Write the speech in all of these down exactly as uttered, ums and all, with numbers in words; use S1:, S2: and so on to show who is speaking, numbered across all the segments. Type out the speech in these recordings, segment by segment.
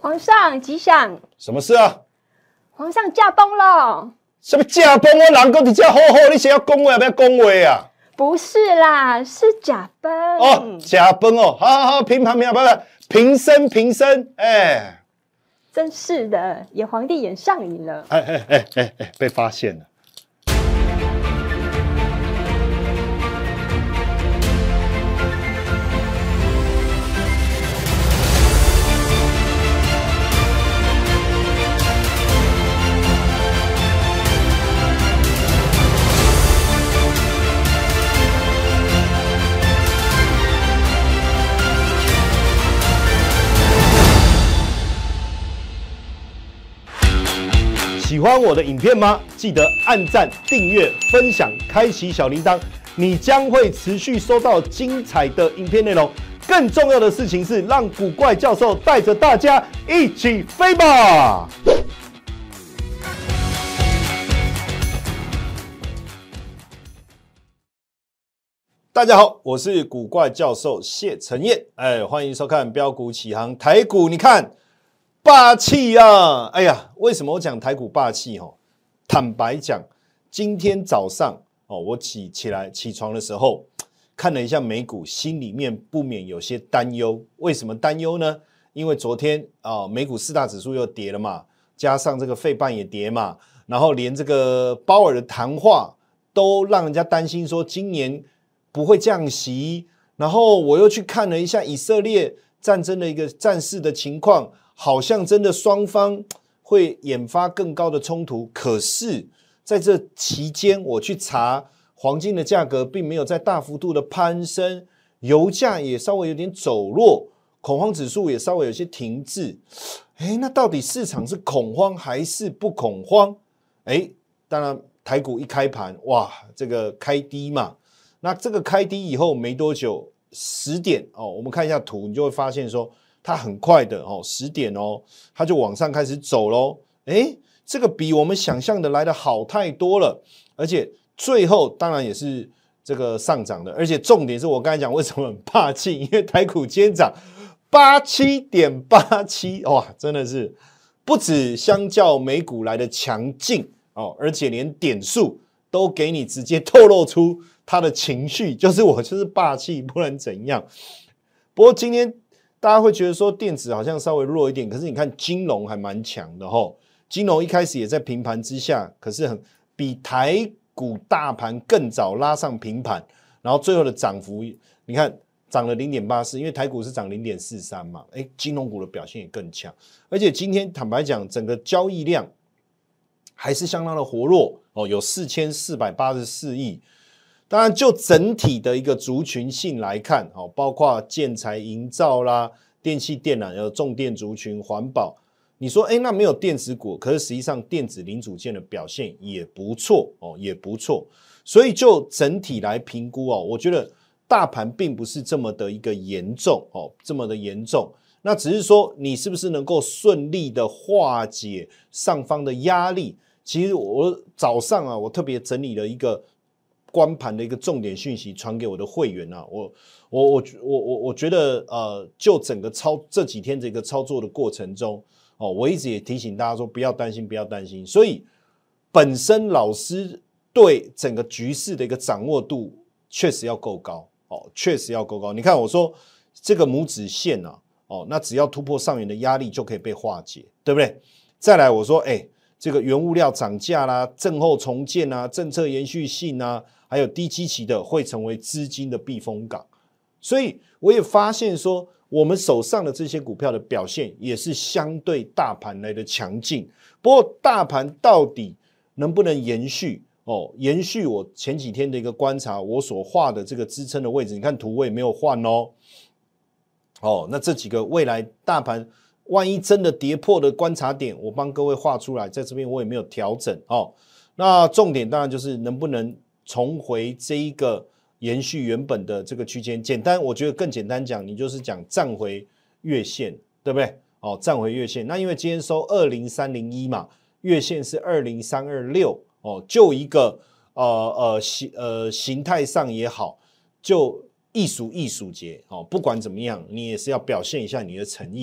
S1: 皇上吉祥！
S2: 什么事啊？
S1: 皇上驾崩了！
S2: 什么驾崩？我人搁伫遮好好，你是要恭维还不要恭维啊？
S1: 不是啦，是驾崩
S2: 哦，驾崩哦，好好好，平盘平盘，不不，平身平身，哎，
S1: 真是的，演皇帝演上瘾了。
S2: 哎哎哎哎哎，被发现了。喜欢我的影片吗？记得按赞、订阅、分享、开启小铃铛，你将会持续收到精彩的影片内容。更重要的事情是，让古怪教授带着大家一起飞吧！大家好，我是古怪教授谢承彦，哎，欢迎收看标股起航台股，你看。霸气啊！哎呀，为什么我讲台股霸气？哦，坦白讲，今天早上哦，我起起来起床的时候，看了一下美股，心里面不免有些担忧。为什么担忧呢？因为昨天啊、哦，美股四大指数又跌了嘛，加上这个费半也跌嘛，然后连这个鲍尔的谈话都让人家担心说今年不会降息。然后我又去看了一下以色列战争的一个战事的情况。好像真的双方会引发更高的冲突，可是在这期间我去查黄金的价格并没有在大幅度的攀升，油价也稍微有点走弱，恐慌指数也稍微有些停滞。诶，那到底市场是恐慌还是不恐慌？诶，当然台股一开盘，哇，这个开低嘛，那这个开低以后没多久十点哦，我们看一下图，你就会发现说它很快的哦，十点哦，它就往上开始走咯。诶，这个比我们想象的来的好太多了，而且最后当然也是这个上涨的，而且重点是我刚才讲为什么很霸气，因为台股今天涨 八十七点八七， 哇，真的是不止相较美股来的强劲哦，而且连点数都给你直接透露出它的情绪，就是我就是霸气，不然怎样。不过今天大家会觉得说电子好像稍微弱一点，可是你看金融还蛮强的齁。金融一开始也在平盘之下，可是很比台股大盘更早拉上平盘，然后最后的涨幅你看涨了 零点八四， 因为台股是涨 零点四三 嘛，诶，金融股的表现也更强。而且今天坦白讲，整个交易量还是相当的活络哦，有四千四百八十四亿。当然，就整体的一个族群性来看，包括建材营造啦、电器电缆、有重电族群、环保。你说，哎，那没有电子股，可是实际上电子零组件的表现也不错哦，也不错。所以就整体来评估哦，我觉得大盘并不是这么的一个严重哦，这么的严重。那只是说你是不是能够顺利的化解上方的压力？其实我早上啊，我特别整理了一个观盘的一个重点讯息传给我的会员啊，我我我我我我觉得呃，就整个操这几天这个操作的过程中哦，我一直也提醒大家说不要担心，不要担心。所以本身老师对整个局势的一个掌握度确实要够高哦，确实要够高。你看我说这个拇指线啊，哦，那只要突破上缘的压力就可以被化解，对不对？再来我说，哎，这个原物料涨价啦，震后重建啊，政策延续性啊。还有低基期的会成为资金的避风港，所以我也发现说，我们手上的这些股票的表现也是相对大盘来的强劲。不过大盘到底能不能延续哦？延续我前几天的一个观察，我所画的这个支撑的位置，你看图我也没有换哦。哦，那这几个未来大盘万一真的跌破的观察点，我帮各位画出来，在这边我也没有调整哦。那重点当然就是能不能重回这一个延续原本的这个区间，简单，我觉得更简单讲，你就是讲站回月线，对不对？哦，站回月线。那因为今天收二零三零一嘛，月线是二零三二六哦，就一个呃呃形呃形态上也好，就艺术艺术节哦，不管怎么样，你也是要表现一下你的诚意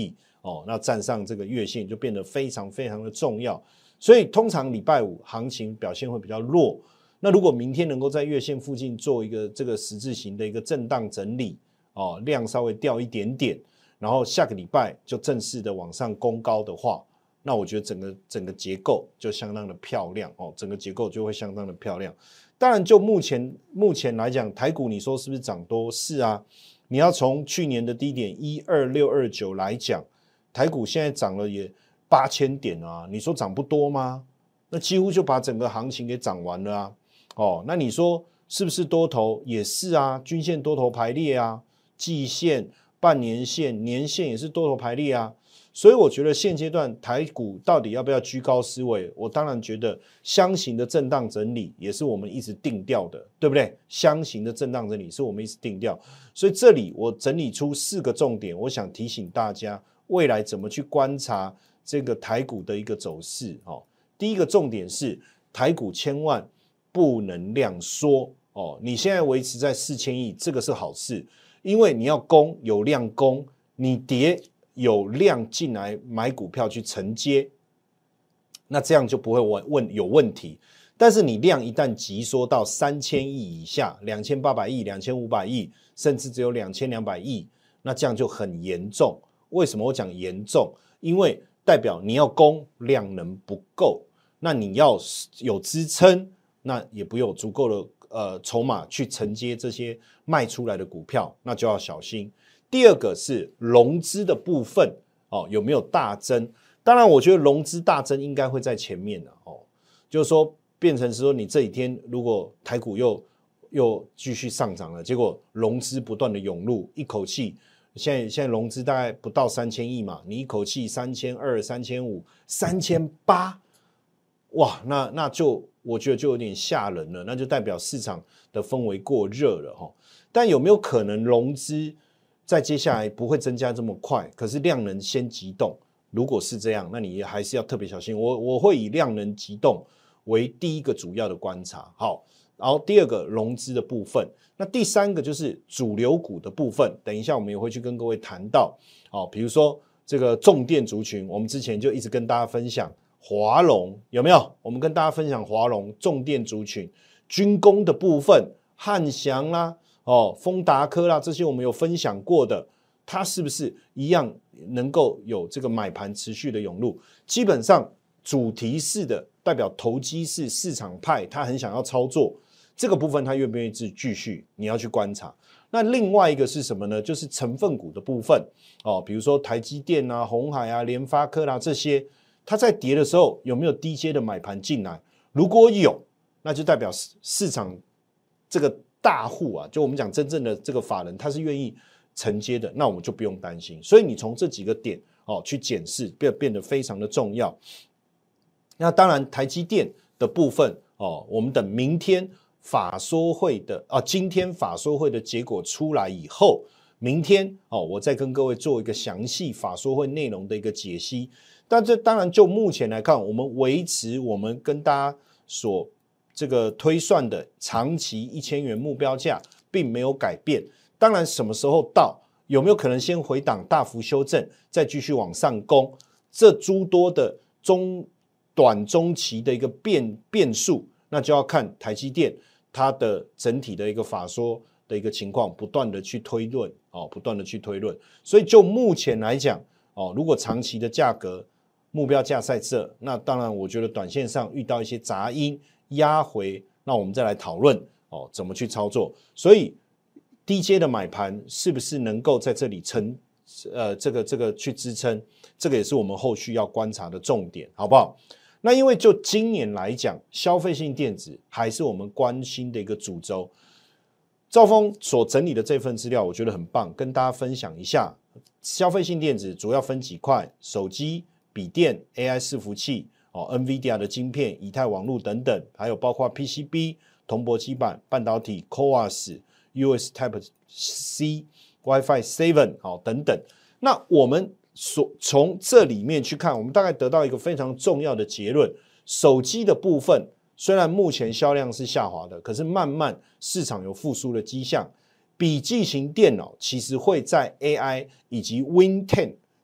S2: 哦，那站上这个月线就变得非常非常的重要。所以通常礼拜五行情表现会比较弱。那如果明天能够在月线附近做一个这个十字形的一个震荡整理，哦，量稍微掉一点点，然后下个礼拜就正式的往上攻高的话，那我觉得整个整个结构就相当的漂亮哦，整个结构就会相当的漂亮。当然，就目前目前来讲，台股你说是不是涨多？是啊，你要从去年的低点一二六二九来讲，台股现在涨了也八千点啊，你说涨不多吗？那几乎就把整个行情给涨完了啊。哦，那你说是不是多头？也是啊，均线多头排列啊，季线、半年线、年线也是多头排列啊。所以我觉得现阶段台股到底要不要居高思维？我当然觉得箱型的震荡整理也是我们一直定调的，对不对？箱型的震荡整理是我们一直定调，所以这里我整理出四个重点，我想提醒大家未来怎么去观察这个台股的一个走势。哦，第一个重点是台股千万不能量缩哦，你现在维持在四千亿，这个是好事，因为你要攻有量攻，你跌有量进来买股票去承接，那这样就不会问问有问题。但是你量一旦急缩到三千亿以下，两千八百亿、两千五百亿，甚至只有两千两百亿，那这样就很严重。为什么我讲严重？因为代表你要攻量能不够，那你要有支撑。那也不有足够的呃筹码去承接这些卖出来的股票，那就要小心。第二个是融资的部分哦，有没有大增？当然，我觉得融资大增应该会在前面的哦，就是说变成是说你这几天如果台股又又继续上涨了，结果融资不断的涌入，一口气现在现在融资大概不到三千亿嘛，你一口气三千二、三千五、三千八，哇，那那就。我觉得就有点吓人了，那就代表市场的氛围过热了齁。但有没有可能融资在接下来不会增加这么快，可是量能先急动？如果是这样，那你还是要特别小心。我我会以量能急动为第一个主要的观察。好，然后第二个融资的部分，那第三个就是主流股的部分。等一下我们也会去跟各位谈到，好，比如说这个重电族群，我们之前就一直跟大家分享。华龙有没有？我们跟大家分享华龙重电族群、军工的部分，汉翔啦、哦丰达科啦，这些我们有分享过的，它是不是一样能够有这个买盘持续的涌入？基本上主题式的代表投机式市场派，他很想要操作这个部分，他愿不愿意继续？你要去观察。那另外一个是什么呢？就是成分股的部分哦，比如说台积电啊、鸿海啊、联发科啦、啊、这些。它在跌的时候有没有低阶的买盘进来？如果有，那就代表市场这个大户啊，就我们讲真正的这个法人，他是愿意承接的，那我们就不用担心。所以你从这几个点哦去检视，变变得非常的重要。那当然，台积电的部分哦，我们等明天法说会的啊，今天法说会的结果出来以后，明天哦，我再跟各位做一个详细法说会内容的一个解析。但这当然就目前来看，我们维持我们跟大家所这个推算的长期一千元目标价并没有改变。当然什么时候到，有没有可能先回档大幅修正，再继续往上攻，这诸多的中短中期的一个变变数，那就要看台积电它的整体的一个法说的一个情况，不断的去推论哦，不断的去推论。所以就目前来讲哦，如果长期的价格目标价在这，那当然我觉得短线上遇到一些杂音压回，那我们再来讨论哦怎么去操作。所以低阶的买盘是不是能够在这里撑呃这个这个去支撑，这个也是我们后续要观察的重点，好不好？那因为就今年来讲，消费性电子还是我们关心的一个主轴。兆丰所整理的这份资料，我觉得很棒，跟大家分享一下。消费性电子主要分几块：手机、笔电、A I 伺服器、哦 ，NVIDIA 的晶片、以太网络等等，还有包括 P C B、铜箔基板、半导体、C O A S、U S Type C、WiFi 七 好等等。那我们所从这里面去看，我们大概得到一个非常重要的结论：手机的部分虽然目前销量是下滑的，可是慢慢市场有复苏的迹象。笔记型电脑其实会在 A I 以及 Win 十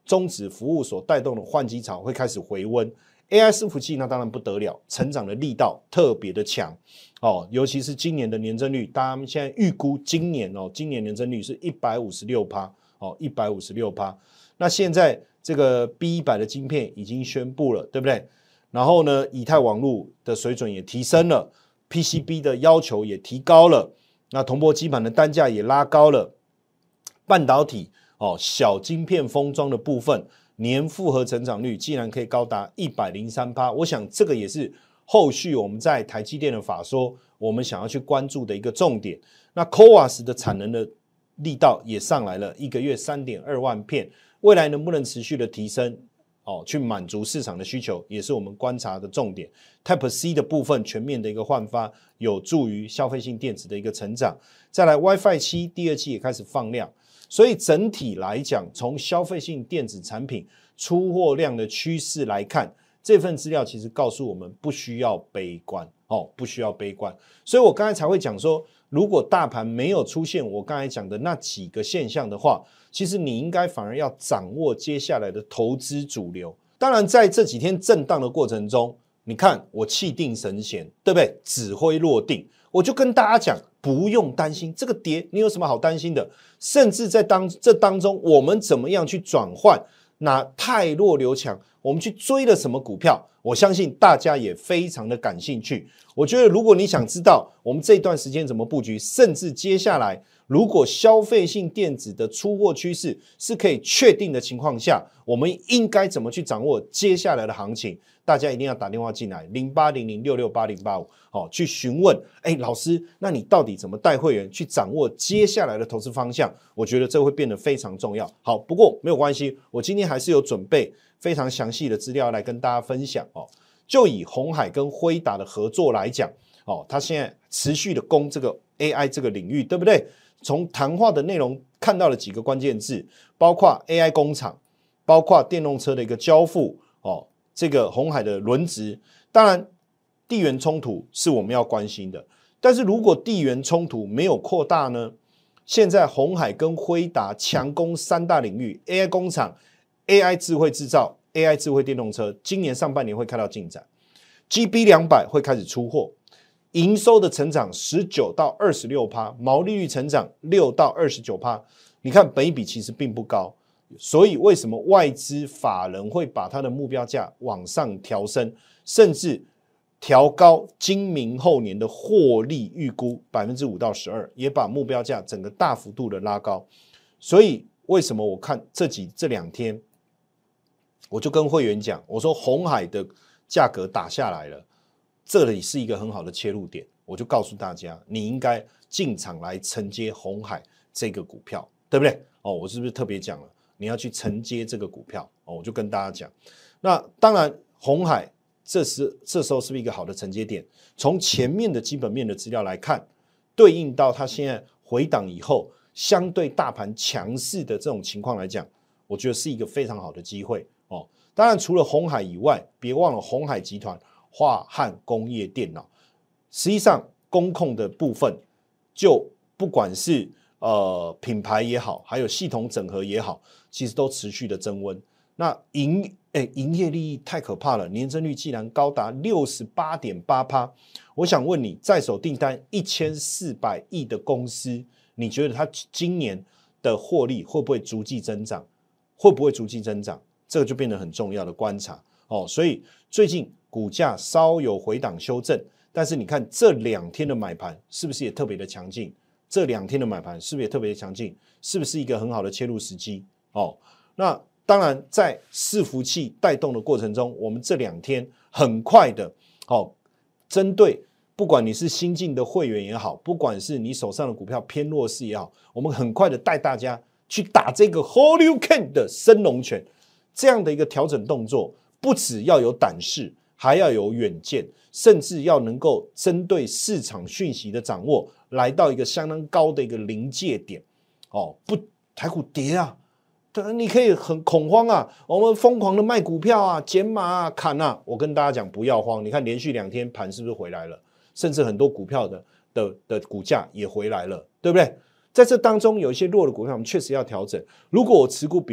S2: 终止服务所带动的换机潮会开始回温。A I 伺服器那当然不得了，成长的力道特别的强哦，尤其是今年的年增率，大家现在预估今年哦，今年年增率是 百分之一百五十六 哦 百分之一百五十六。 那现在这个 B 一百 的晶片已经宣布了，对不对？然后呢，以太网络的水准也提升了， P C B 的要求也提高了，那铜箔基板的单价也拉高了，半导体哦小晶片封装的部分年复合成长率竟然可以高达 百分之一百零三， 我想这个也是后续我们在台积电的法说我们想要去关注的一个重点。那 C O A S 的产能的力道也上来了，一个月 三点二万片，未来能不能持续的提升哦，去满足市场的需求，也是我们观察的重点。Type C 的部分全面的一个换发，有助于消费性电子的一个成长。再来 WiFi 七第二季也开始放量，所以整体来讲，从消费性电子产品出货量的趋势来看，这份资料其实告诉我们不需要悲观哦，不需要悲观。所以我刚才才会讲说，如果大盘没有出现我刚才讲的那几个现象的话，其实你应该反而要掌握接下来的投资主流。当然在这几天震荡的过程中，你看我气定神闲，对不对？指挥落定，我就跟大家讲，不用担心这个跌，你有什么好担心的？甚至在当这当中，我们怎么样去转换，拿太弱留强，我们去追了什么股票，我相信大家也非常的感兴趣。我觉得如果你想知道我们这段时间怎么布局，甚至接下来如果消费性电子的出货趋势是可以确定的情况下，我们应该怎么去掌握接下来的行情，大家一定要打电话进来零八零零六六八零八五、哦、去询问，哎，老师，那你到底怎么带会员去掌握接下来的投资方向？我觉得这会变得非常重要。好，不过没有关系，我今天还是有准备非常详细的资料来跟大家分享哦。就以鸿海跟辉达的合作来讲，哦，他现在持续的攻这个 A I 这个领域，对不对？从谈话的内容看到了几个关键字，包括 A I 工厂，包括电动车的一个交付，哦，这个鸿海的轮值，当然地缘冲突是我们要关心的，但是如果地缘冲突没有扩大呢？现在鸿海跟辉达强攻三大领域 ，A I 工厂、A I 智慧制造、A I 智慧电动车，今年上半年会看到进展 ，G B 两百会开始出货。营收的成长 百分之十九到二十六， 毛利率成长 百分之六到二十九， 你看本益比其实并不高，所以为什么外资法人会把它的目标价往上调升，甚至调高今明后年的获利预估 百分之五到十二， 也把目标价整个大幅度的拉高。所以为什么我看这几这两天我就跟会员讲，我说鸿海的价格打下来了，这里是一个很好的切入点，我就告诉大家，你应该进场来承接鸿海这个股票，对不对？哦，我是不是特别讲了，你要去承接这个股票？哦，我就跟大家讲。那当然，鸿海这时这时候是不是一个好的承接点？从前面的基本面的资料来看，对应到它现在回档以后，相对大盘强势的这种情况来讲，我觉得是一个非常好的机会哦。当然，除了鸿海以外，别忘了鸿海集团。华汉工业电脑，实际上工控的部分，就不管是呃品牌也好，还有系统整合也好，其实都持续的增温。那营哎营业利益太可怕了，年增率竟然高达 百分之六十八点八。我想问你，在手订单一千四百亿的公司，你觉得它今年的获利会不会逐季增长？会不会逐季增长？这个就变得很重要的观察哦。所以最近股价稍有回档修正，但是你看这两天的买盘是不是也特别的强劲？这两天的买盘是不是也特别的强劲？是不是一个很好的切入时机？哦，那当然在伺服器带动的过程中，我们这两天很快的哦，针对不管你是新进的会员也好，不管是你手上的股票偏弱势也好，我们很快的带大家去打这个 Holy Can 的升龙拳，这样的一个调整动作，不只要有胆识，还要有远见，甚至要能够针对市场讯息的掌握，来到一个相当高的一个临界点。哦，不，台股跌啊，你可以很恐慌啊，我们疯狂的卖股票啊，减码啊，砍啊。我跟大家讲，不要慌，你看连续两天盘是不是回来了？甚至很多股票的的的股价也回来了，对不对？在这当中有一些弱的股票，我们确实要调整。如果我持股比例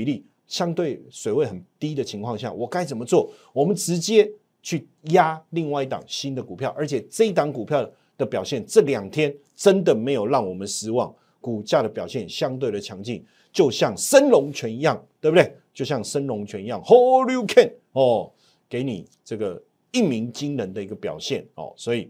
S2: 相对水位很低的情况下，我该怎么做？我们直接去压另外一档新的股票，而且这一档股票的表现这两天真的没有让我们失望，股价的表现相对的强劲，就像升龙拳一样，对不对？就像升龙拳一样 ，Hold you can 哦，给你这个一鸣惊人的一个表现哦，所以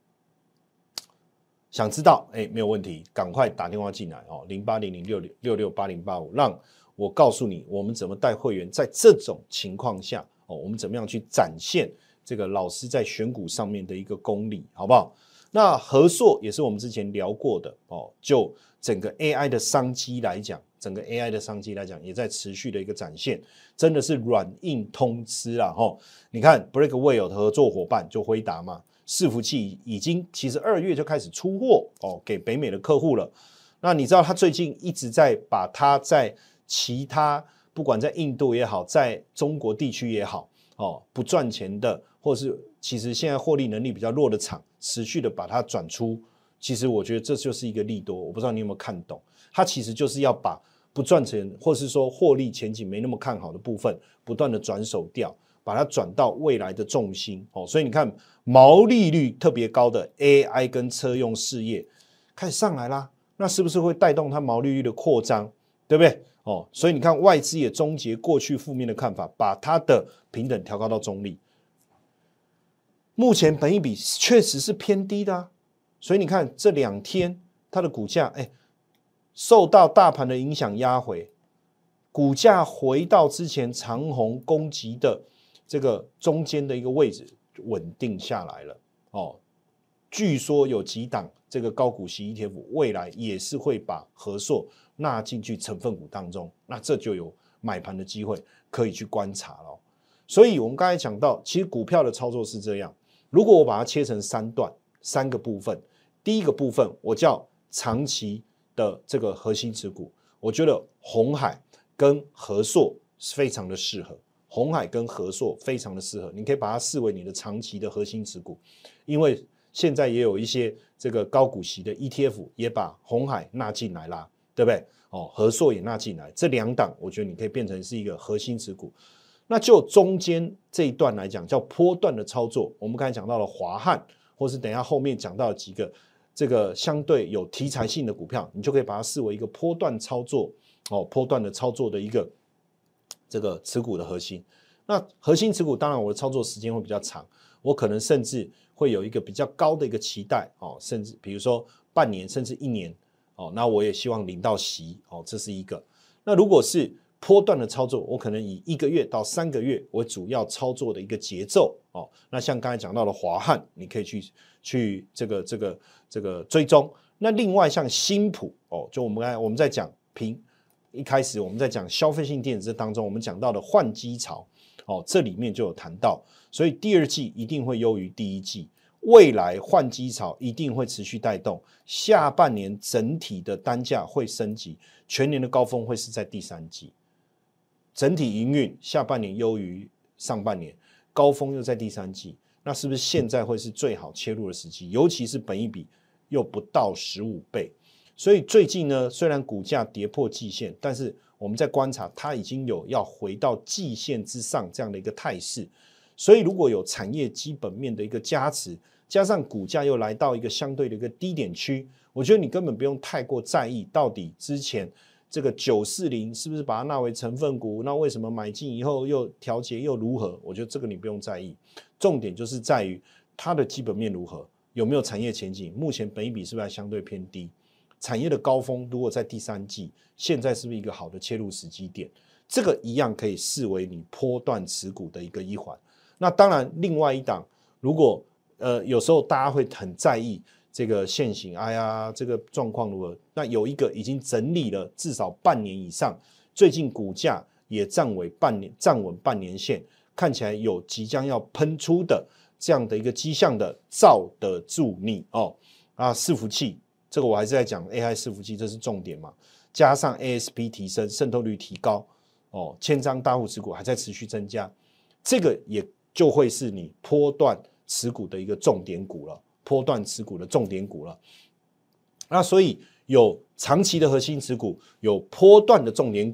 S2: 想知道哎，没有问题，赶快打电话进来哦，零八零零六六六八零八五，让我告诉你，我们怎么带会员在这种情况下哦，我们怎么样去展现这个老师在选股上面的一个功力，好不好？那和硕也是我们之前聊过的哦，就整个 A I 的商机来讲，整个 A I 的商机来讲，也在持续的一个展现，真的是软硬通吃啦哈、哦。你看 Breakway 的合作伙伴就辉达嘛，伺服器已经其实二月就开始出货哦，给北美的客户了。那你知道他最近一直在把他在其他不管在印度也好，在中国地区也好，哦，不赚钱的，或是其实现在获利能力比较弱的厂，持续的把它转出。其实我觉得这就是一个利多，我不知道你有没有看懂，它其实就是要把不赚钱，或是说获利前景没那么看好的部分，不断的转手掉，把它转到未来的重心哦。所以你看毛利率特别高的 A I 跟车用事业开始上来啦，那是不是会带动它毛利率的扩张？对不对？哦，所以你看外资也终结过去负面的看法，把它的平等调高到中立。目前本益比确实是偏低的啊，所以你看这两天它的股价，哎，受到大盘的影响压回，股价回到之前长虹攻击的这个中间的一个位置，稳定下来了。哦，据说有几档这个高股息 E T F 未来也是会把和硕纳进去成分股当中，那这就有买盘的机会可以去观察了。所以我们刚才讲到，其实股票的操作是这样，如果我把它切成三段三个部分，第一个部分我叫长期的这个核心持股，我觉得鸿海跟和硕非常的适合，鸿海跟和硕非常的适合，你可以把它视为你的长期的核心持股，因为现在也有一些这个高股息的 E T F 也把鸿海纳进来啦，对不对？哦，和硕也纳进来，这两档我觉得你可以变成是一个核心持股。那就中间这一段来讲，叫波段的操作，我们刚才讲到了华汉，或是等一下后面讲到的几个这个相对有题材性的股票，你就可以把它视为一个波段操作哦，波段的操作的一个这个持股的核心。那核心持股当然我的操作时间会比较长，我可能甚至会有一个比较高的一个期待哦，甚至比如说半年甚至一年哦，那我也希望领到息哦，这是一个。那如果是波段的操作，我可能以一个月到三个月为主要操作的一个节奏哦。那像刚才讲到的华汉，你可以去去这个这个这个追踪。那另外像新普哦，就我们刚才我们在讲平一开始我们在讲消费性电子当中，我们讲到的换机潮哦，这里面就有谈到，所以第二季一定会优于第一季。未来换机潮一定会持续带动，下半年整体的单价会升级，全年的高峰会是在第三季。整体营运下半年优于上半年，高峰又在第三季，那是不是现在会是最好切入的时机？尤其是本益比又不到十五倍，所以最近呢，虽然股价跌破季线，但是我们在观察它已经有要回到季线之上这样的一个态势。所以如果有产业基本面的一个加持，加上股价又来到一个相对的一个低点区，我觉得你根本不用太过在意到底之前这个九四零是不是把它纳为成分股，那为什么买进以后又调节又如何？我觉得这个你不用在意，重点就是在于它的基本面如何，有没有产业前景，目前本益比是不是还相对偏低，产业的高峰如果在第三季，现在是不是一个好的切入时机点，这个一样可以视为你波段持股的一个一环。那当然另外一档，如果呃，有时候大家会很在意这个现行，哎呀，这个状况如何？那有一个已经整理了至少半年以上，最近股价也站稳半年，站稳半年线，看起来有即将要喷出的这样的一个迹象的，罩得住你哦。啊，伺服器这个我还是在讲 A I 伺服器，这是重点嘛。加上 A S P 提升，渗透率提高，哦，千张大户持股还在持续增加，这个也就会是你波段持股的一个重点股了，波段持股的重点股了。那所以有长期的核心持股，有波段的重点股，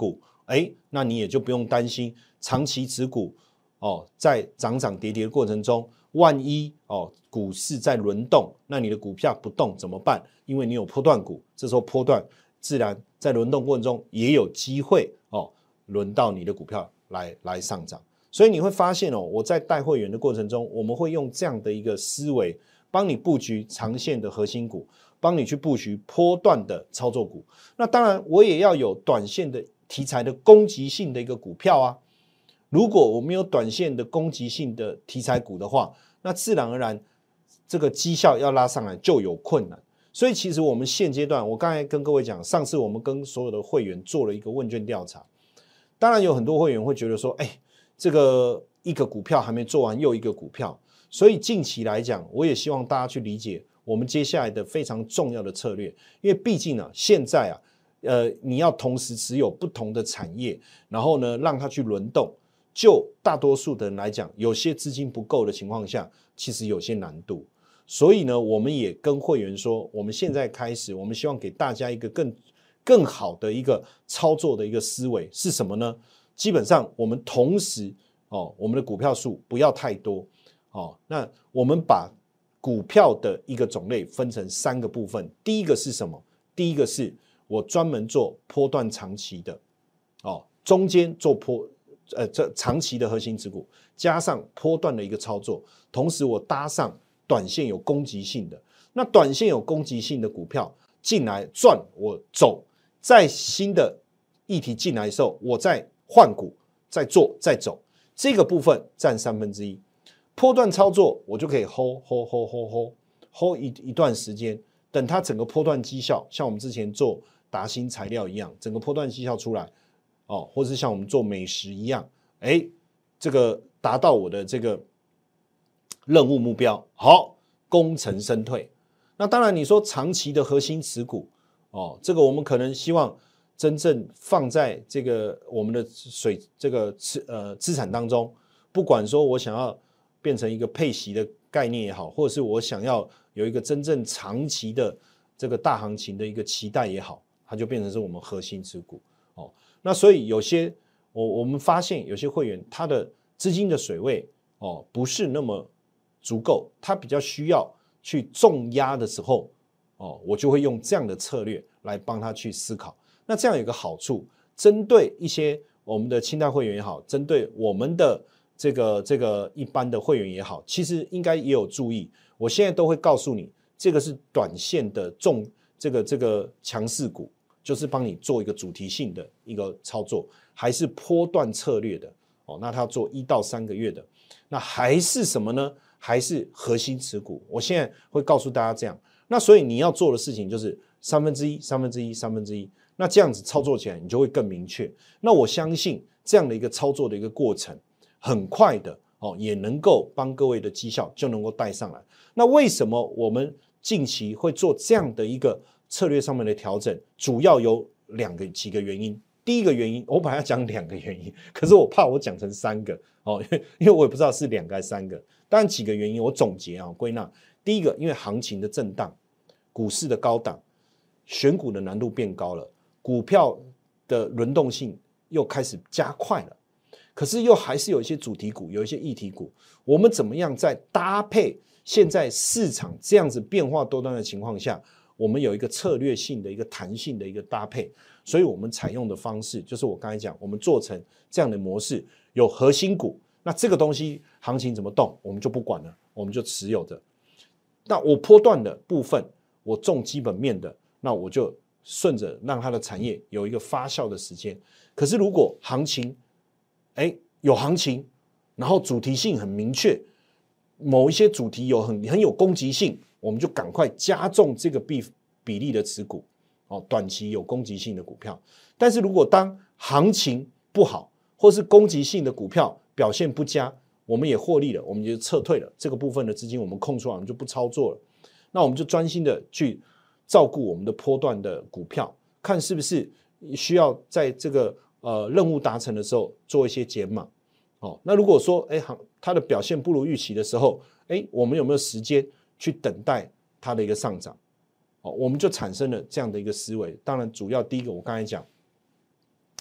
S2: 哎，那你也就不用担心长期持股哦，在涨涨跌跌的过程中，万一哦股市在轮动，那你的股票不动怎么办？因为你有波段股，这时候波段自然在轮动过程中也有机会哦，轮到你的股票来来上涨。所以你会发现哦，我在带会员的过程中，我们会用这样的一个思维，帮你布局长线的核心股，帮你去布局波段的操作股。那当然，我也要有短线的题材的攻击性的一个股票啊。如果我没有短线的攻击性的题材股的话，那自然而然这个绩效要拉上来就有困难。所以其实我们现阶段，我刚才跟各位讲，上次我们跟所有的会员做了一个问卷调查，当然有很多会员会觉得说，哎，这个一个股票还没做完，又一个股票。所以近期来讲，我也希望大家去理解我们接下来的非常重要的策略，因为毕竟啊，现在啊，呃，你要同时持有不同的产业，然后呢，让它去轮动，就大多数的人来讲，有些资金不够的情况下，其实有些难度。所以呢，我们也跟会员说，我们现在开始，我们希望给大家一个更更好的一个操作的一个思维是什么呢？基本上我们同时哦，我们的股票数不要太多哦。那我们把股票的一个种类分成三个部分。第一个是什么？第一个是我专门做波段长期的哦，中间做波呃这长期的核心持股，加上波段的一个操作，同时我搭上短线有攻击性的。那短线有攻击性的股票进来赚我走，在新的议题进来的时候，我再换股，再做，再走，这个部分占三分之一。波段操作我就可以 hold hold hold hold hold hold 一一段时间，等它整个波段绩效，像我们之前做达新材料一样，整个波段绩效出来哦，或是像我们做美食一样，哎，这个达到我的这个任务目标，好，功成身退。那当然，你说长期的核心持股哦，这个我们可能希望真正放在这个我们的水这个资呃资产当中，不管说我想要变成一个配息的概念也好，或者是我想要有一个真正长期的这个大行情的一个期待也好，它就变成是我们核心持股哦。那所以有些我我们发现有些会员他的资金的水位哦不是那么足够，他比较需要去重压的时候哦，我就会用这样的策略来帮他去思考。那这样有一个好处，针对一些我们的清代会员也好，针对我们的这个这个一般的会员也好，其实应该也有注意。我现在都会告诉你，这个是短线的重这个这个强势股，就是帮你做一个主题性的一个操作，还是波段策略的哦。那他要做一到三个月的，那还是什么呢？还是核心持股。我现在会告诉大家这样。那所以你要做的事情就是三分之一、三分之一、三分之一。那这样子操作起来，你就会更明确。那我相信这样的一个操作的一个过程，很快的哦，也能够帮各位的绩效就能够带上来。那为什么我们近期会做这样的一个策略上面的调整？主要有两个几个原因。第一个原因，我本来要讲两个原因，可是我怕我讲成三个哦，因为我也不知道是两个还是三个。当然几个原因，我总结啊归纳。第一个，因为行情的震荡，股市的高档，选股的难度变高了，股票的轮动性又开始加快了。可是又还是有一些主题股，有一些议题股，我们怎么样在搭配现在市场这样子变化多端的情况下，我们有一个策略性的一个弹性的一个搭配。所以我们采用的方式就是我刚才讲，我们做成这样的模式，有核心股，那这个东西行情怎么动我们就不管了，我们就持有着。那我波段的部分，我重基本面的，那我就顺着让它的产业有一个发酵的时间。可是如果行情哎有行情，然后主题性很明确，某一些主题有很很有攻击性，我们就赶快加重这个比比例的持股哦，短期有攻击性的股票。但是如果当行情不好，或是攻击性的股票表现不佳，我们也获利了，我们就撤退了，这个部分的资金我们空出来，我们就不操作了。那我们就专心的去照顾我们的波段的股票，看是不是需要在这个呃任务达成的时候做一些减码。哦，那如果说哎它的表现不如预期的时候，哎我们有没有时间去等待它的一个上涨？哦，我们就产生了这样的一个思维。当然主要第一个我刚才讲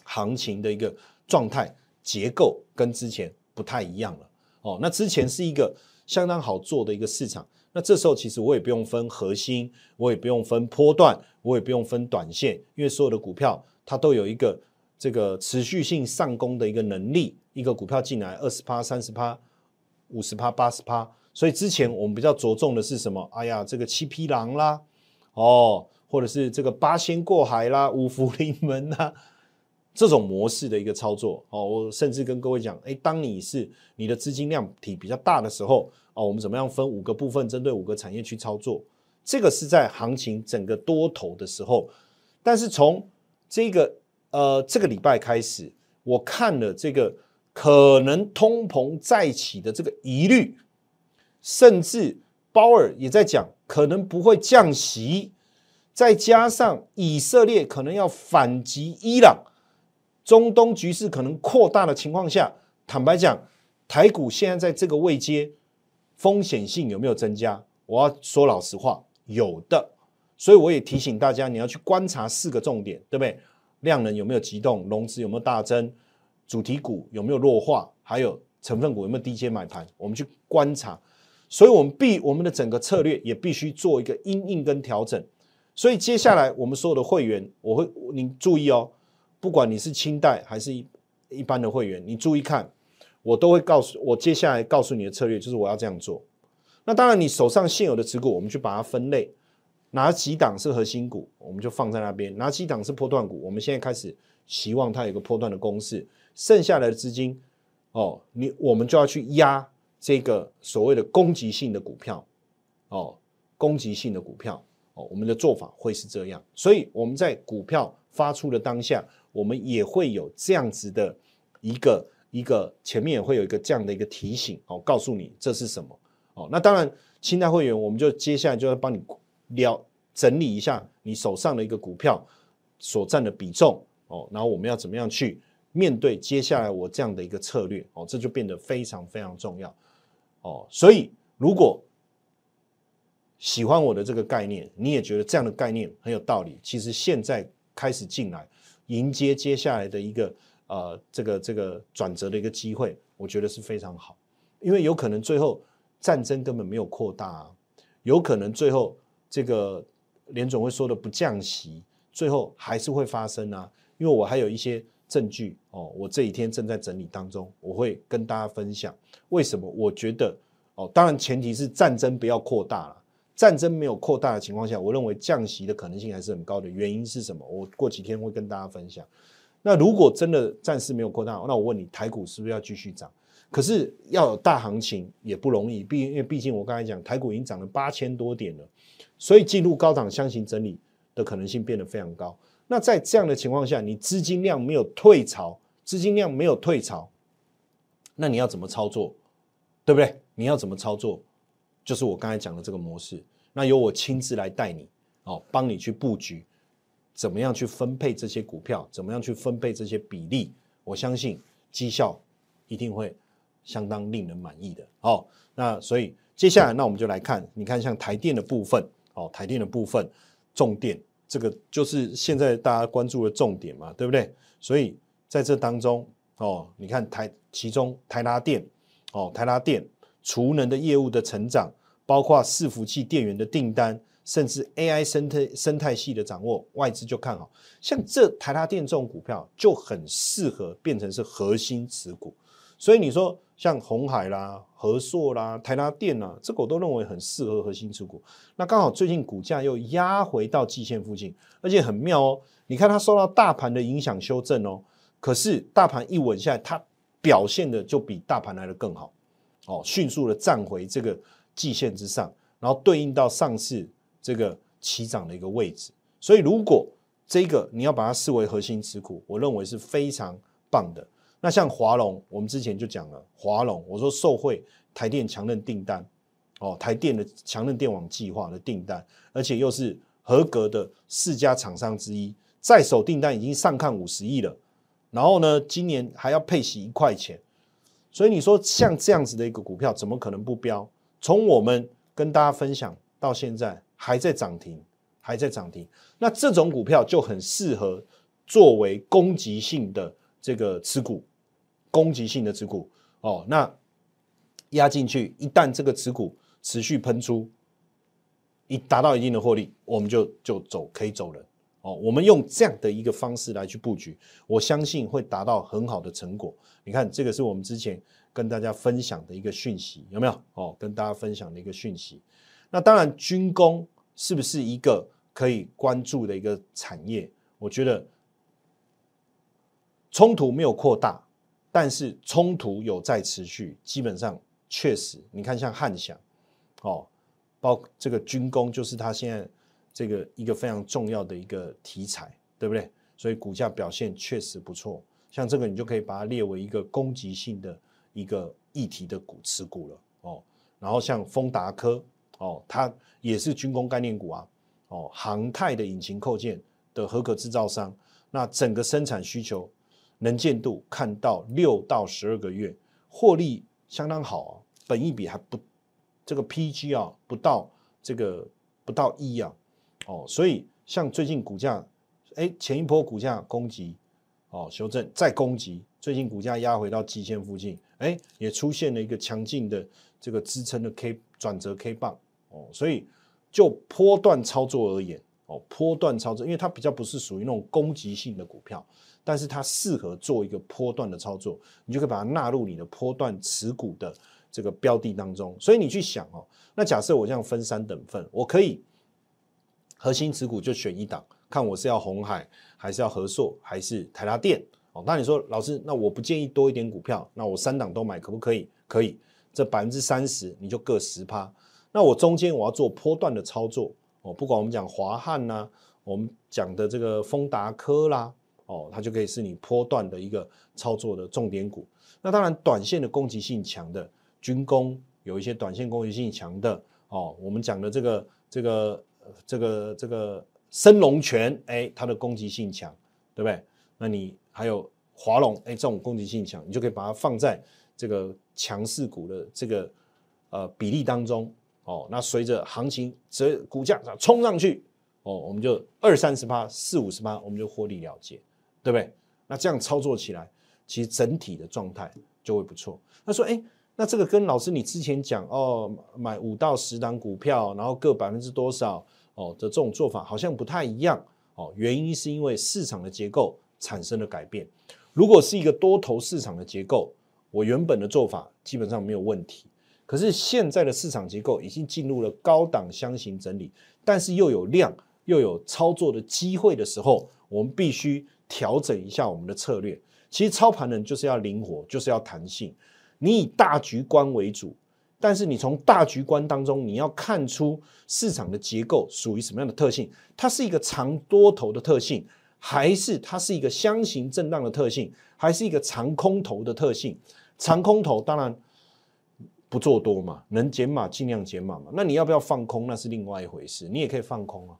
S2: 行情的一个状态结构跟之前不太一样了哦。那之前是一个相当好做的一个市场，那这时候其实我也不用分核心，我也不用分波段，我也不用分短线，因为所有的股票它都有一个这个持续性上攻的一个能力，一个股票进来 百分之二十、百分之三十、百分之五十、百分之八十，所以之前我们比较着重的是什么？哎呀，这个七匹狼啦，哦，或者是这个八仙过海啦，五福临门啦，这种模式的一个操作哦。我甚至跟各位讲，哎，当你是你的资金量体比较大的时候，哦，我们怎么样分五个部分，针对五个产业去操作？这个是在行情整个多头的时候，但是从这个呃这个礼拜开始，我看了这个可能通膨再起的这个疑虑。甚至鲍尔也在讲可能不会降息，再加上以色列可能要反击伊朗，中东局势可能扩大的情况下，坦白讲，台股现在在这个位阶，风险性有没有增加？我要说老实话，有的。所以我也提醒大家，你要去观察四个重点，对不对？量能有没有急动，融资有没有大增，主题股有没有弱化，还有成分股有没有低阶买盘，我们去观察。所以我们必我们的整个策略也必须做一个因应跟调整。所以接下来我们所有的会员，我会你注意哦，不管你是清代还是一一般的会员，你注意看，我都会告诉我接下来告诉你的策略就是我要这样做。那当然，你手上现有的持股，我们去把它分类，哪几档是核心股，我们就放在那边；哪几档是波段股，我们现在开始希望它有个波段的公式，剩下来的资金哦，你我们就要去压。这个所谓的攻击性的股票，哦，攻击性的股票，哦，我们的做法会是这样，所以我们在股票发出的当下，我们也会有这样子的一个一个前面也会有一个这样的一个提醒，哦，告诉你这是什么，哦，那当然，清代会员我们就接下来就要帮你了整理一下你手上的一个股票所占的比重，哦，然后我们要怎么样去面对接下来我这样的一个策略，哦，这就变得非常非常重要。哦，所以如果喜欢我的这个概念，你也觉得这样的概念很有道理，其实现在开始进来迎接接下来的一个呃这个这个转折的一个机会，我觉得是非常好，因为有可能最后战争根本没有扩大啊，有可能最后这个联总会说的不降息，最后还是会发生啊，因为我还有一些证据哦，我这几天正在整理当中，我会跟大家分享为什么我觉得哦，当然前提是战争不要扩大了，战争没有扩大的情况下，我认为降息的可能性还是很高的。原因是什么？我过几天会跟大家分享。那如果真的暂时没有扩大，那我问你，台股是不是要继续涨？可是要有大行情也不容易，毕因为毕竟我刚才讲，台股已经涨了八千多点了，所以进入高档箱型整理的可能性变得非常高。那在这样的情况下，你资金量没有退潮，资金量没有退潮，那你要怎么操作？对不对？你要怎么操作？就是我刚才讲的这个模式。那由我亲自来带你，哦，帮你去布局，怎么样去分配这些股票，怎么样去分配这些比例，我相信绩效一定会相当令人满意的。哦，那所以接下来，那我们就来看，你看像台电的部分，哦，台电的部分，重电。这个就是现在大家关注的重点嘛，对不对？所以在这当中，哦，你看台其中台达电，哦，台达电储能的业务的成长，包括伺服器电源的订单，甚至 A I 生态生态系的掌握，外资就看好。像这台达电这种股票就很适合变成是核心持股。所以你说像鸿海啦、和硕啦、台达电啦，这个我都认为很适合核心持股。那刚好最近股价又压回到季线附近，而且很妙哦。你看它受到大盘的影响修正哦，可是大盘一稳下来，它表现的就比大盘来的更好哦，迅速的站回这个季线之上，然后对应到上次这个起涨的一个位置。所以如果这个你要把它视为核心持股，我认为是非常棒的。那像华龙，我们之前就讲了，华龙我说受惠台电强韧订单，哦，台电的强韧电网计划的订单，而且又是合格的四家厂商之一，在手订单已经上看五十亿了，然后呢，今年还要配息一块钱，所以你说像这样子的一个股票，怎么可能不飙？从我们跟大家分享到现在，还在涨停，还在涨停，那这种股票就很适合作为攻击性的这个持股，攻击性的持股哦，那压进去，一旦这个持股持续喷出，一达到一定的获利，我们就就走可以走人哦。我们用这样的一个方式来去布局，我相信会达到很好的成果。你看，这个是我们之前跟大家分享的一个讯息，有没有？哦，跟大家分享的一个讯息。那当然，军工是不是一个可以关注的一个产业？我觉得冲突没有扩大，但是冲突有在持续，基本上确实，你看像汉翔，哦，包括这个军工，就是它现在这个一个非常重要的一个题材，对不对？所以股价表现确实不错。像这个，你就可以把它列为一个攻击性的一个议题的股持股了哦。然后像丰达科哦，它也是军工概念股啊哦，航太的引擎扣件的合格制造商，那整个生产需求能见度看到六到十二个月，获利相当好啊，本益比还不这个 P G 啊不到这个不到一啊哦，所以像最近股价，哎前一波股价攻击哦修正再攻击，最近股价压回到季线附近，哎也出现了一个强劲的这个支撑的 K 转折 K 棒哦，所以就波段操作而言哦，波段操作，因为它比较不是属于那种攻击性的股票，但是它适合做一个波段的操作，你就可以把它纳入你的波段持股的这个标的当中。所以你去想哦，那假设我这样分三等份，我可以核心持股就选一档，看我是要鸿海还是要和硕还是台达电哦。那你说老师，那我不建议多一点股票，那我三档都买可不可以？可以，这百分之三十你就各十趴。那我中间我要做波段的操作哦，不管我们讲华汉呐、啊，我们讲的这个丰达科啦，哦，它就可以是你波段的一个操作的重点股。那当然，短线的攻击性强的军工有一些短线攻击性强的哦，我们讲的这个这个这个这个升龙泉，哎，它的攻击性强，对不对？那你还有华龙，哎，这种攻击性强，你就可以把它放在这个强势股的这个呃比例当中。哦，那随着行情，随着股价冲上去，哦，我们就二三十趴、四五十趴，我们就获利了结，对不对？那这样操作起来，其实整体的状态就会不错。他说，哎，那这个跟老师你之前讲哦，买五到十档股票，然后各百分之多少哦的这种做法，好像不太一样哦。原因是因为市场的结构产生了改变。如果是一个多头市场的结构，我原本的做法基本上没有问题。可是现在的市场结构已经进入了高档箱型整理，但是又有量又有操作的机会的时候，我们必须调整一下我们的策略。其实操盘人就是要灵活，就是要弹性。你以大局观为主，但是你从大局观当中，你要看出市场的结构属于什么样的特性，它是一个长多头的特性，还是它是一个箱型震荡的特性，还是一个长空头的特性。长空头当然不做多嘛，能减码尽量减码嘛。那你要不要放空，那是另外一回事，你也可以放空啊，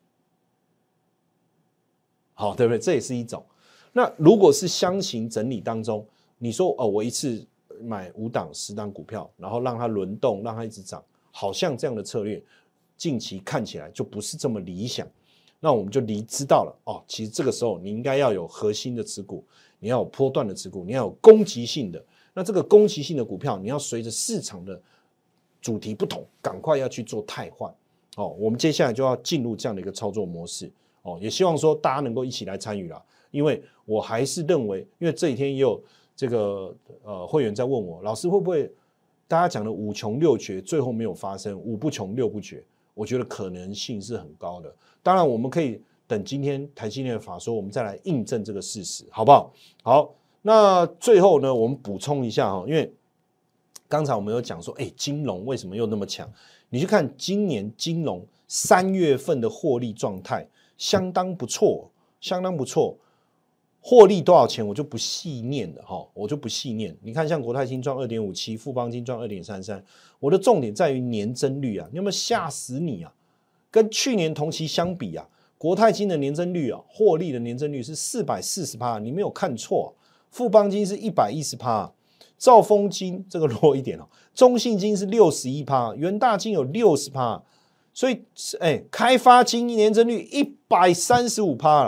S2: 好，对不对？这也是一种。那如果是箱型整理当中，你说哦，我一次买五档、十档股票，然后让它轮动，让它一直涨，好像这样的策略，近期看起来就不是这么理想。那我们就离知道了哦，其实这个时候你应该要有核心的持股，你要有波段的持股，你要有攻击性的。那这个攻击性的股票，你要随着市场的主题不同，赶快要去做汰换哦。我们接下来就要进入这样的一个操作模式哦，也希望说大家能够一起来参与啦。因为我还是认为，因为这几天也有这个呃会员在问我，老师会不会大家讲的五穷六绝最后没有发生，五不穷六不绝？我觉得可能性是很高的。当然，我们可以等今天台积电的法说，我们再来印证这个事实，好不好？好。那最后呢，我们补充一下哈，因为刚才我们有讲说，哎，金融为什么又那么强？你去看今年金融三月份的获利状态相当不错，相当不错。获利多少钱我就不细念了哈，我就不细念。你看，像国泰金赚 二点五七， 富邦金赚 二点三三， 我的重点在于年增率啊，你有没有吓死你啊？跟去年同期相比啊，国泰金的年增率啊，获利的年增率是 百分之四百四十， 你没有看错啊。富邦金是 百分之一百一十， 兆丰金这个弱一点哦，中信金是 百分之六十一， 元大金有 百分之六十， 所以哎，开发金年增率 百分之一百三十五 了，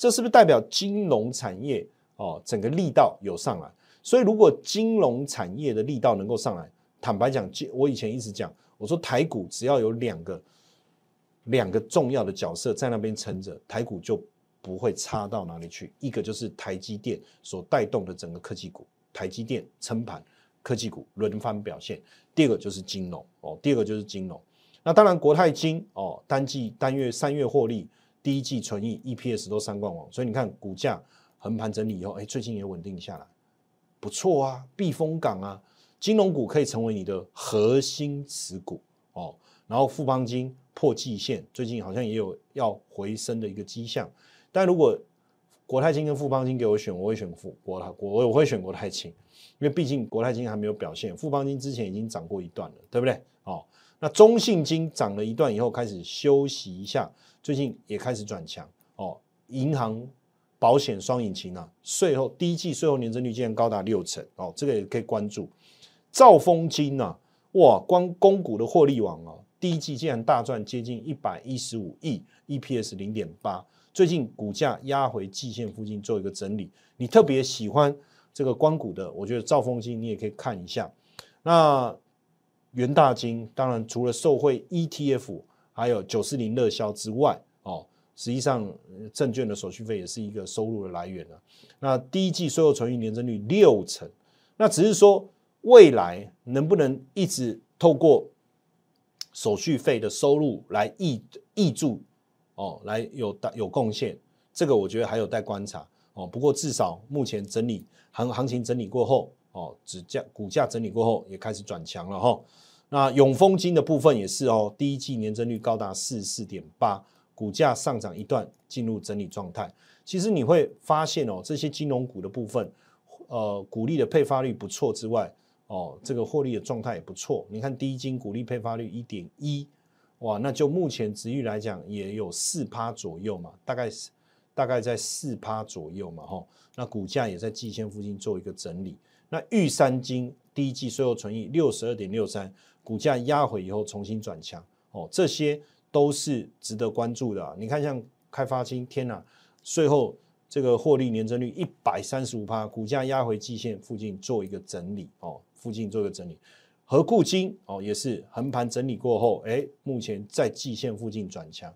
S2: 这是不是代表金融产业哦整个力道有上来？所以如果金融产业的力道能够上来，坦白讲，我以前一直讲，我说台股只要有两个两个重要的角色在那边撑着，台股就不会差到哪里去。一个就是台积电所带动的整个科技股，台积电撑盘，科技股轮番表现。第二个就是金融哦，第二个就是金融。那当然国泰金哦，单季单月三月获利，第一季纯益 E P S 都三冠王，所以你看股价横盘整理以后，哎，最近也稳定下来。不错啊，避风港啊，金融股可以成为你的核心持股哦。然后富邦金破季线，最近好像也有要回升的一个迹象。但如果国泰金跟富邦金给我选，我会选富国泰国，我会选国泰金，因为毕竟国泰金还没有表现，富邦金之前已经涨过一段了，对不对？哦，那中信金涨了一段以后开始休息一下，最近也开始转强哦，银行。保险双引擎啊，税后第一季税后年增率竟然高达六成哦，这个也可以关注。兆丰金啊，哇，光公股的获利网啊，第一季竟然大赚接近一百一十五亿 ，E P S 零点八，最近股价压回季线附近做一个整理。你特别喜欢这个光股的，我觉得兆丰金你也可以看一下。那元大金当然除了受惠 E T F， 还有九四零热销之外，哦。实际上，证券的手续费也是一个收入的来源啊。那第一季税后纯益年增率六成，那只是说未来能不能一直透过手续费的收入来挹挹注哦，来有有贡献，这个我觉得还有待观察哦。不过至少目前整理行行情整理过后哦，指价股价整理过后也开始转强了哈、哦。那永丰金的部分也是哦，第一季年增率高达 百分之四十四点八。股价上涨一段进入整理状态，其实你会发现哦，这些金融股的部分，呃，股利的配发率不错之外，哦，这个获利的状态也不错。你看第一金股利配发率 一点一， 哇，那就目前殖利率来讲也有 百分之四 左右嘛，大概大概在 百分之四 左右嘛，哈、哦，那股价也在季线附近做一个整理。那玉山金第一季税后纯益 六十二点六三， 股价压回以后重新转强，哦，这些。都是值得关注的、啊。你看，像开发金，天哪，税后这个获利年增率 百分之一百三十五， 股价压回季线附近做一个整理哦，附近做一个整理。和固金哦，也是横盘整理过后，哎，目前在季线附近转强。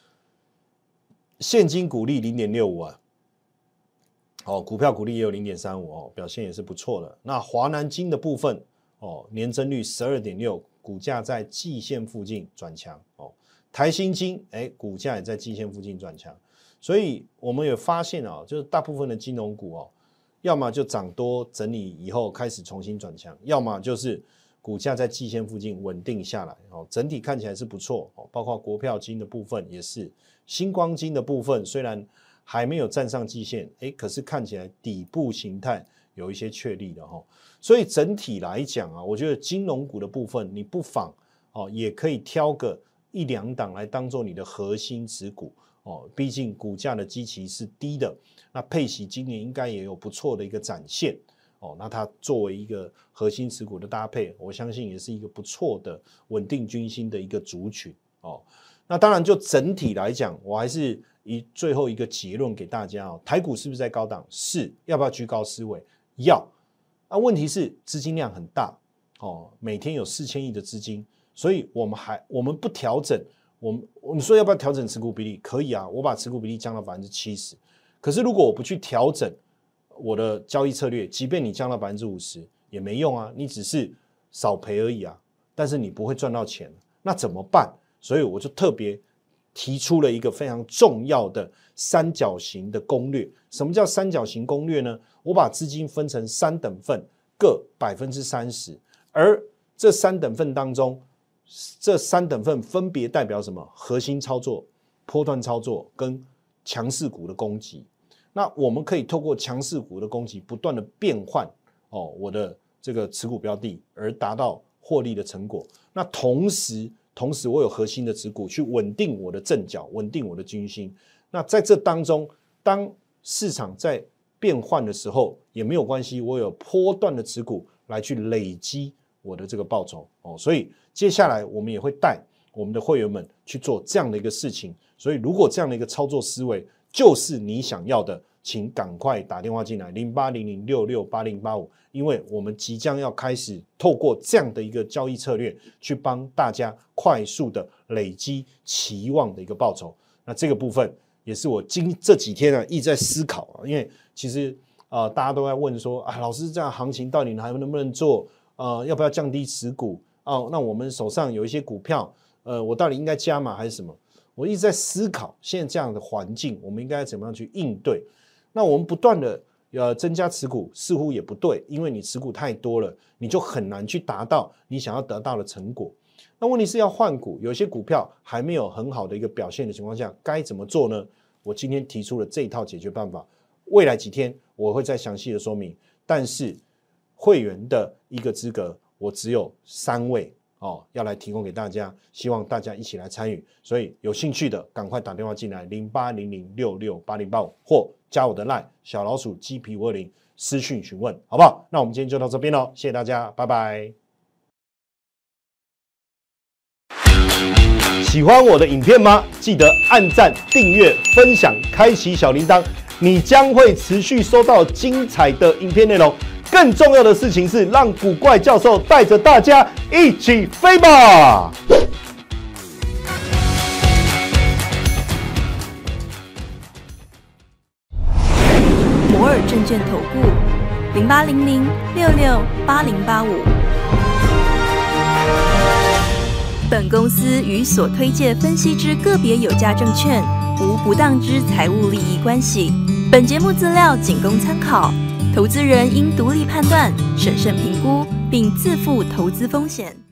S2: 现金股利 零点六五 啊，哦，股票股利也有 零点三五 哦，表现也是不错的。那华南金的部分哦，年增率 十二点六， 股价在季线附近转强哦。台新金，哎，股价也在季线附近转强，所以我们也发现啊，就是大部分的金融股哦，要么就涨多整理以后开始重新转强，要么就是股价在季线附近稳定下来哦，整体看起来是不错哦，包括国票金的部分也是，星光金的部分虽然还没有站上季线，哎，可是看起来底部形态有一些确立的哈、哦，所以整体来讲啊，我觉得金融股的部分你不妨哦，也可以挑个。一两档来当做你的核心持股哦，毕竟股价的基期是低的，那配息今年应该也有不错的一个展现哦，那它作为一个核心持股的搭配，我相信也是一个不错的稳定军心的一个族群哦。那当然就整体来讲，我还是以最后一个结论给大家哦，台股是不是在高档？是，要不要居高思维？要。那问题是资金量很大哦，每天有四千亿的资金。所以我们还我们不调整，我们你说要不要调整持股比例？可以啊，我把持股比例降到 百分之七十。可是如果我不去调整我的交易策略，即便你降到 百分之五十 也没用啊，你只是少赔而已啊，但是你不会赚到钱，那怎么办？所以我就特别提出了一个非常重要的三角形的攻略。什么叫三角形攻略呢？我把资金分成三等份，各 百分之三十， 而这三等份当中，这三等份分别代表什么？核心操作、波段操作跟强势股的攻击。那我们可以透过强势股的攻击，不断的变换哦，我的这个持股标的，而达到获利的成果。那同时，同时我有核心的持股去稳定我的阵脚，稳定我的军心。那在这当中，当市场在变换的时候，也没有关系，我有波段的持股来去累积我的这个报酬哦。所以接下来我们也会带我们的会员们去做这样的一个事情。所以如果这样的一个操作思维就是你想要的，请赶快打电话进来零八零零六六八零八五，因为我们即将要开始透过这样的一个交易策略，去帮大家快速的累积期望的一个报酬。那这个部分也是我今这几天啊一直在思考啊，因为其实呃大家都在问说啊，老师这样行情到底还能不能做？呃，要不要降低持股？哦，那我们手上有一些股票，呃，我到底应该加码还是什么？我一直在思考，现在这样的环境，我们应该怎么样去应对？那我们不断的呃增加持股，似乎也不对，因为你持股太多了，你就很难去达到你想要得到的成果。那问题是要换股，有些股票还没有很好的一个表现的情况下，该怎么做呢？我今天提出了这一套解决办法，未来几天我会再详细的说明。但是会员的一个资格，我只有三位哦，要来提供给大家，希望大家一起来参与。所以有兴趣的赶快打电话进来零八零零六六八零八五，或加我的 LINE 小老鼠鸡皮五二零私讯询问，好不好？那我们今天就到这边咯，谢谢大家，拜拜。喜欢我的影片吗？记得按赞、订阅、分享、开启小铃铛，你将会持续收到精彩的影片内容。更重要的事情是，让古怪教授带着大家一起飞吧！
S3: 摩尔证券投顾零八零零六六八零八五。本公司与所推介分析之个别有价证券无不当之财务利益关系。本节目资料仅供参考，投资人应独立判断、审慎评估，并自负投资风险。